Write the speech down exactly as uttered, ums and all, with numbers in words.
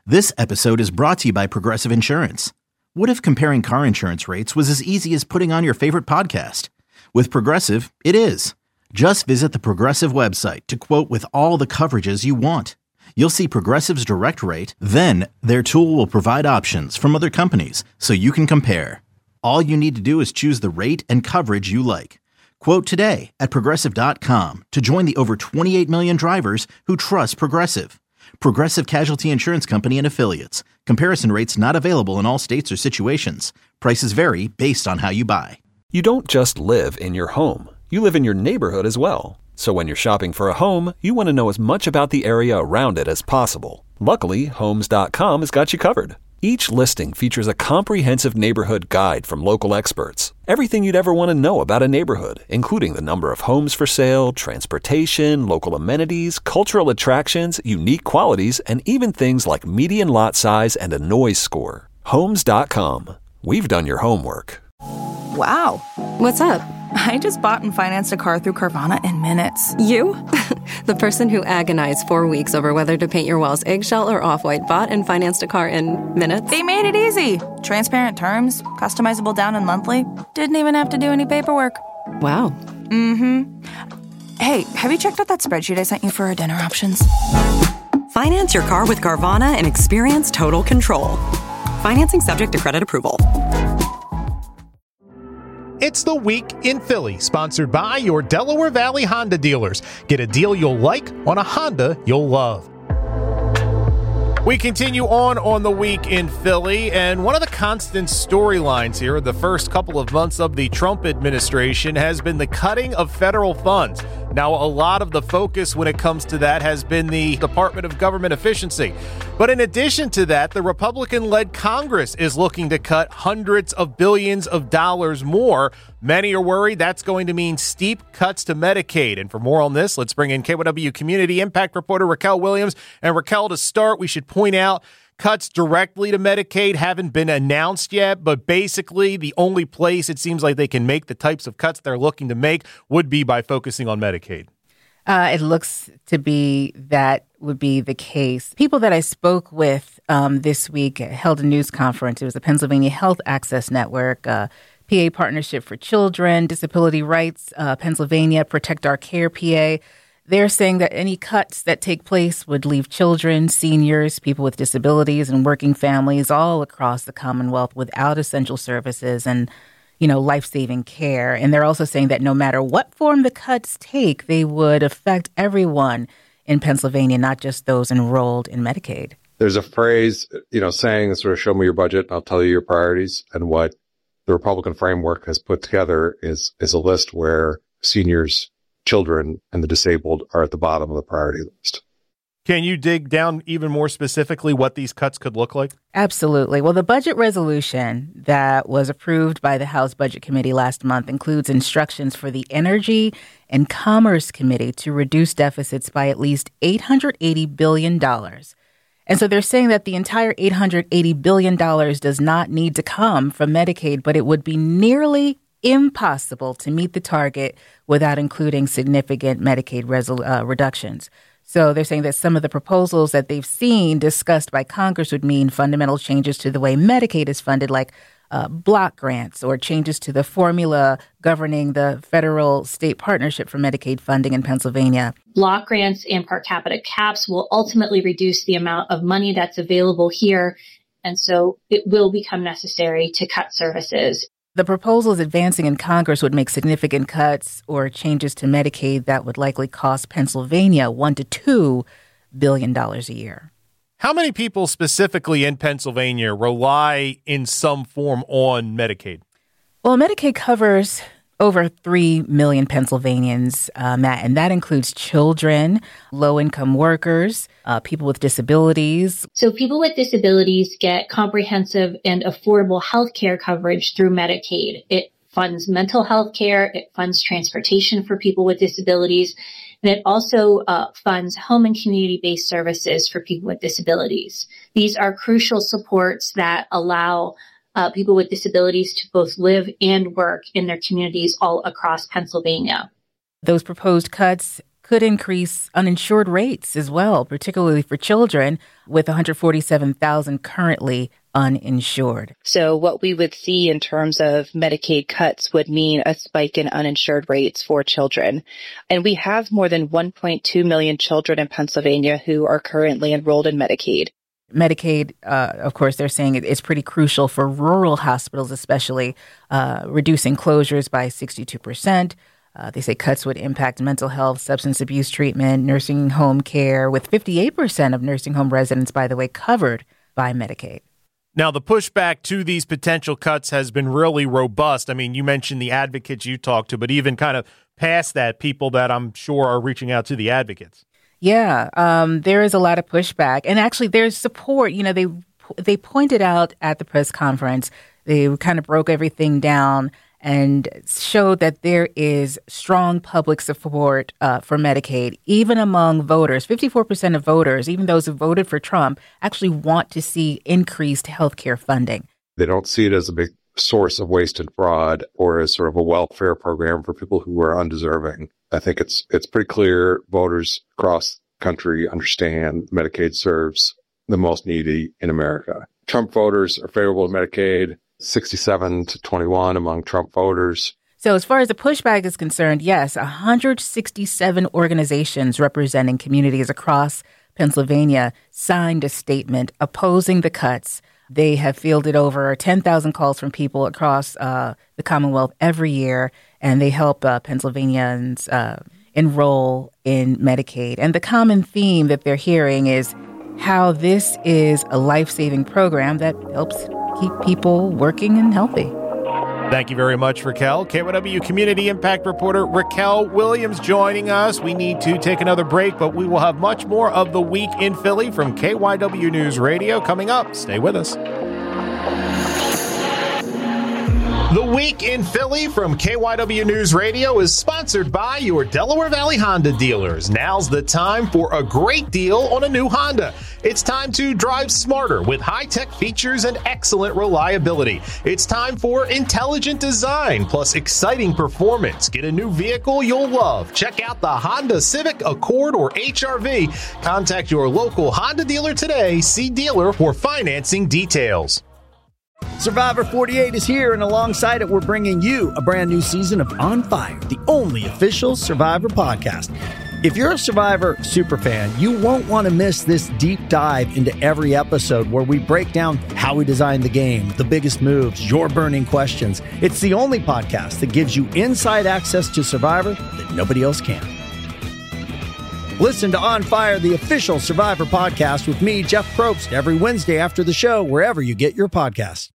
This episode is brought to you by Progressive Insurance. What if comparing car insurance rates was as easy as putting on your favorite podcast? With Progressive, it is. Just visit the Progressive website to quote with all the coverages you want. You'll see Progressive's direct rate, then their tool will provide options from other companies so you can compare. All you need to do is choose the rate and coverage you like. Quote today at progressive dot com to join the over twenty-eight million drivers who trust Progressive. Progressive Casualty Insurance Company and Affiliates. Comparison rates not available in all states or situations. Prices vary based on how you buy. You don't just live in your home. You live in your neighborhood as well. So when you're shopping for a home, you want to know as much about the area around it as possible. Luckily, Homes dot com has got you covered. Each listing features a comprehensive neighborhood guide from local experts. Everything you'd ever want to know about a neighborhood, including the number of homes for sale, transportation, local amenities, cultural attractions, unique qualities, and even things like median lot size and a noise score. Homes dot com. We've done your homework. Wow. What's up? I just bought and financed a car through Carvana in minutes. You? The person who agonized four weeks over whether to paint your walls eggshell or off-white bought and financed a car in minutes? They made it easy. Transparent terms, customizable down and monthly. Didn't even have to do any paperwork. Wow. Mm-hmm. Hey, have you checked out that spreadsheet I sent you for our dinner options? Finance your car with Carvana and experience total control. Financing subject to credit approval. It's the Week in Philly, sponsored by your Delaware Valley Honda dealers. Get a deal you'll like on a Honda you'll love. We continue on on the Week in Philly, and one of the constant storylines here the first couple of months of the Trump administration has been the cutting of federal funds. Now, a lot of the focus when it comes to that has been the Department of Government Efficiency. But in addition to that, the Republican-led Congress is looking to cut hundreds of billions of dollars more. Many are worried that's going to mean steep cuts to Medicaid. And for more on this, let's bring in K Y W Community Impact reporter Raquel Williams. And Raquel, to start, we should point out cuts directly to Medicaid haven't been announced yet, but basically the only place it seems like they can make the types of cuts they're looking to make would be by focusing on Medicaid. Uh, it looks to be that would be the case. People that I spoke with um, this week held a news conference. It was the Pennsylvania Health Access Network, uh, P A Partnership for Children, Disability Rights, uh, Pennsylvania, Protect Our Care P A. They're saying that any cuts that take place would leave children, seniors, people with disabilities, and working families all across the Commonwealth without essential services and, you know, life-saving care. And they're also saying that no matter what form the cuts take, they would affect everyone in Pennsylvania, not just those enrolled in Medicaid. There's a phrase, you know, saying sort of show me your budget, I'll tell you your priorities. And what the Republican framework has put together is is a list where seniors, children, and the disabled are at the bottom of the priority list. Can you dig down even more specifically what these cuts could look like? Absolutely. Well, the budget resolution that was approved by the House Budget Committee last month includes instructions for the Energy and Commerce Committee to reduce deficits by at least eight hundred eighty billion dollars. And so they're saying that the entire eight hundred eighty billion dollars does not need to come from Medicaid, but it would be nearly impossible to meet the target without including significant Medicaid resol- uh, reductions. So they're saying that some of the proposals that they've seen discussed by Congress would mean fundamental changes to the way Medicaid is funded, like uh, block grants or changes to the formula governing the federal-state partnership for Medicaid funding in Pennsylvania. Block grants and per capita caps will ultimately reduce the amount of money that's available here, and so it will become necessary to cut services. The proposals advancing in Congress would make significant cuts or changes to Medicaid that would likely cost Pennsylvania one to two billion dollars a year. How many people specifically in Pennsylvania rely in some form on Medicaid? Well, Medicaid covers over three million Pennsylvanians, uh, Matt, and that includes children, low-income workers, uh, people with disabilities. So people with disabilities get comprehensive and affordable health care coverage through Medicaid. It funds mental health care, it funds transportation for people with disabilities, and it also uh, funds home and community-based services for people with disabilities. These are crucial supports that allow Uh, people with disabilities to both live and work in their communities all across Pennsylvania. Those proposed cuts could increase uninsured rates as well, particularly for children, with one hundred forty-seven thousand currently uninsured. So what we would see in terms of Medicaid cuts would mean a spike in uninsured rates for children. And we have more than one point two million children in Pennsylvania who are currently enrolled in Medicaid. Medicaid, uh, of course, they're saying it's pretty crucial for rural hospitals, especially uh, reducing closures by sixty-two percent. Uh, they say cuts would impact mental health, substance abuse treatment, nursing home care, with fifty-eight percent of nursing home residents, by the way, covered by Medicaid. Now, the pushback to these potential cuts has been really robust. I mean, you mentioned the advocates you talked to, but even kind of past that, people that I'm sure are reaching out to the advocates. Yeah, um, there is a lot of pushback. And actually, there's support. You know, they they pointed out at the press conference, they kind of broke everything down and showed that there is strong public support uh, for Medicaid, even among voters. fifty-four percent of voters, even those who voted for Trump, actually want to see increased health care funding. They don't see it as a big source of waste and fraud or as sort of a welfare program for people who are undeserving. I think it's it's pretty clear voters across the country understand Medicaid serves the most needy in America. Trump voters are favorable to Medicaid, sixty-seven to twenty-one among Trump voters. So as far as the pushback is concerned, yes, one hundred sixty-seven organizations representing communities across Pennsylvania signed a statement opposing the cuts. They have fielded over ten thousand calls from people across uh, the Commonwealth every year, and they help uh, Pennsylvanians uh, enroll in Medicaid. And the common theme that they're hearing is how this is a life-saving program that helps keep people working and healthy. Thank you very much, Raquel. K Y W Community Impact Reporter Raquel Williams joining us. We need to take another break, but we will have much more of the Week in Philly from K Y W News Radio coming up. Stay with us. The Week in Philly from K Y W News Radio is sponsored by your Delaware Valley Honda dealers. Now's the time for a great deal on a new Honda. It's time to drive smarter with high-tech features and excellent reliability. It's time for intelligent design plus exciting performance. Get a new vehicle you'll love. Check out the Honda Civic, Accord, or H R V. Contact your local Honda dealer today. See dealer for financing details. Survivor forty-eight is here, and alongside it, we're bringing you a brand new season of On Fire, the only official Survivor podcast. If you're a Survivor superfan, you won't want to miss this deep dive into every episode where we break down how we designed the game, the biggest moves, your burning questions. It's the only podcast that gives you inside access to Survivor that nobody else can. Listen to On Fire, the official Survivor podcast with me, Jeff Probst, every Wednesday after the show, wherever you get your podcasts.